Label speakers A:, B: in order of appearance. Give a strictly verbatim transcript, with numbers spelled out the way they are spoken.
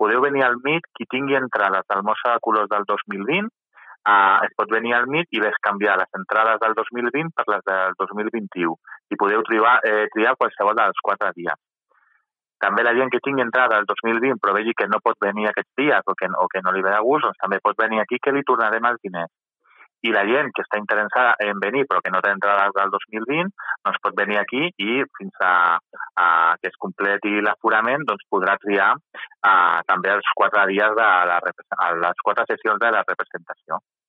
A: podeu venir al M I T, qui tingui entrades del Mossa de Colors del dos mil vint, uh, es pot venir al M I T i ves canviar les entrades del dos mil vint per les del dos mil vint-i-u. I podeu triar, eh, triar qualsevol dels quatre dies. També la gent que tingui entrada del dos mil vint però vegi que no pot venir aquests dies o que, o que no li ve de gust, doncs també pot venir aquí que li tornarem els diners. I la gent que està interessada en venir però que no té entrades del dos mil vint, doncs pot venir aquí i fins a, a que es completi l'aforament doncs podrà triar a, també els quatre dies de la, les quatre sessions de la representació.